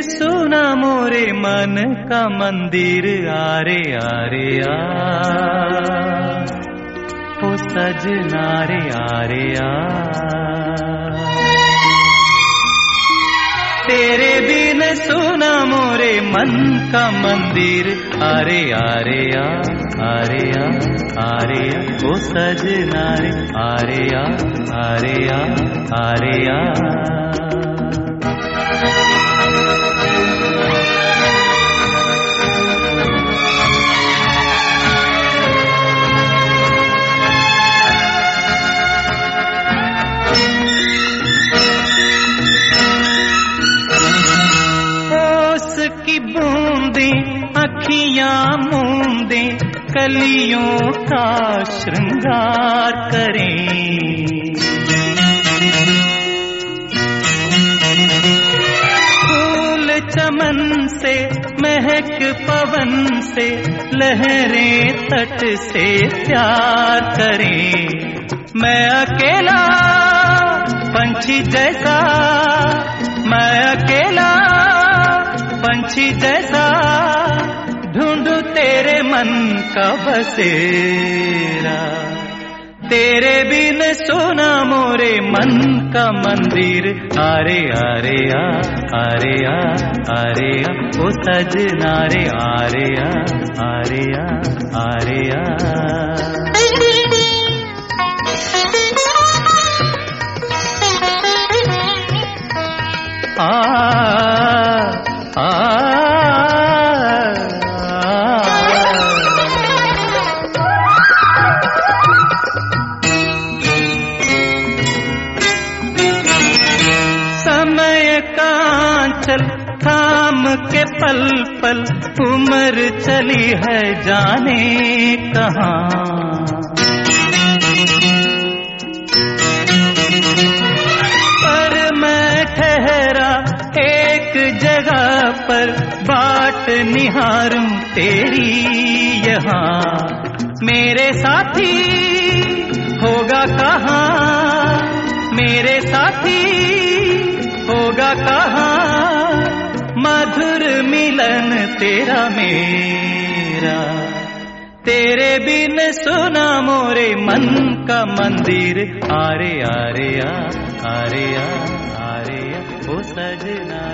सुना मोरे मन का मंदिर आरे आरे आ ओ सजना रे आरे आ। तेरे बिन सुना मोरे मन का मंदिर आरे आरे आ आरे आ आरे आ ओ सजना रे आरे आ आरे आ आरे आ। की बूंदें अखियां मूंदें कलियों का श्रृंगार करें। फूल चमन से महक पवन से लहरें तट से प्यार करें। मैं अकेला पंछी जैसा, मैं अकेला पंछी जैसा ढूंढूं तेरे मन का बसेरा। तेरे बिन सुना मोरे मन का मंदिर आरे आरे आ आरे आ आरे आ ओ सजना रे आरे आ आरे आ आरे आ। समय कांचल थाम के पल पल उम्र चली है जाने कहाँ। पर मैं ठहरा एक जगह पर बाट निहारूं तेरी यहाँ। मेरे साथी होगा कहाँ, मेरे साथी होगा कहाँ मधुर मिलन तेरा मेरा। तेरे बिन सुना मोरे मन का मंदिर आरे आरे आ आरे आ आरे आ ओ सजना।